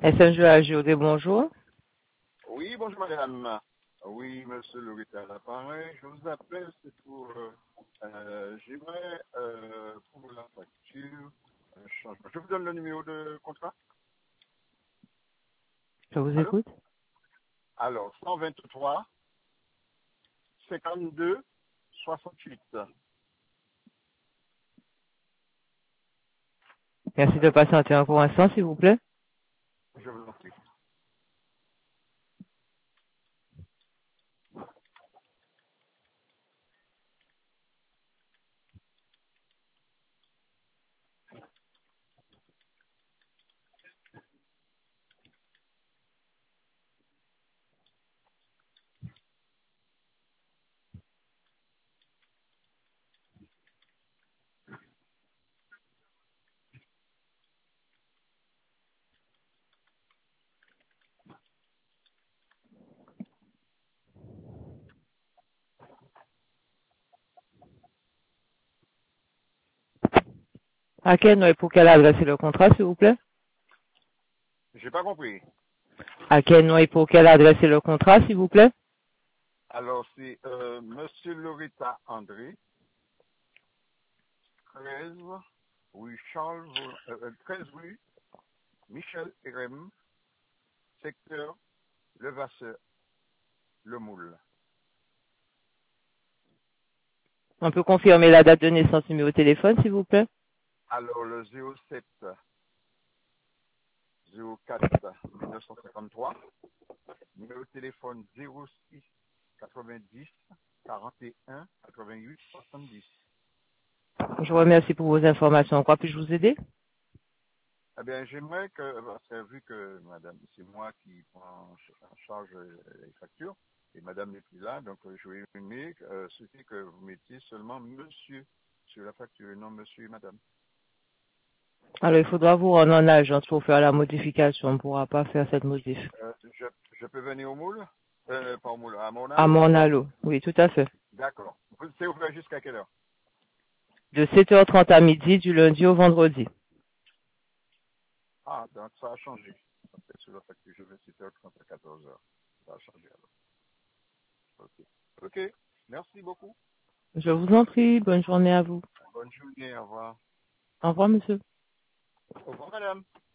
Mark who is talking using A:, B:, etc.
A: SMG AGOD, bonjour.
B: Oui, bonjour madame. Oui, monsieur Loretta à l'appareil. Je vous appelle, c'est pour... j'aimerais pour la facture un changement. Je vous donne le numéro de contrat.
A: Je vous
B: Allô?
A: écoute.
B: Alors, 123 52 68.
A: Merci de
B: Allô?
A: patienter encore un instant, s'il vous plaît.
B: Je vous en prie.
A: À quel nom et pour quelle adresse est le contrat, s'il vous plaît?
B: J'ai pas compris.
A: À quel nom et pour quelle adresse est le contrat, s'il vous plaît?
B: Alors, c'est monsieur Loretta André, 13 rue 13 rue Michel Erem, secteur Levasseur, Le Moule.
A: On peut confirmer la date de naissance, numéro de téléphone, s'il vous plaît?
B: Alors, le 07 04 1953, numéro de téléphone 06 90 41 88 70.
A: Je vous remercie pour vos informations. En quoi puis-je vous aider?
B: Eh bien, j'aimerais que, parce que vu que madame, c'est moi qui prends en charge les factures, et madame n'est plus là, donc je vais aimer souhaiter que vous mettiez seulement monsieur sur la facture, et non monsieur et madame.
A: Alors, il faudra vous rendre en agence pour faire la modification. On ne pourra pas faire cette modif.
B: Je peux venir au moule? Pas au moule, à mon
A: À
B: allô?
A: mon allô. Oui, tout à fait.
B: D'accord. C'est ouvert jusqu'à quelle heure?
A: De 7h30 à midi, du lundi au vendredi.
B: Ah, donc ça a changé. Parce que sur la facture, je vais 7h30 à 14h. Ça a changé alors. Ok. Ok. Merci beaucoup.
A: Je vous en prie. Bonne journée à vous.
B: Bonne journée. Au revoir.
A: Au revoir, monsieur.
B: Au revoir, madame.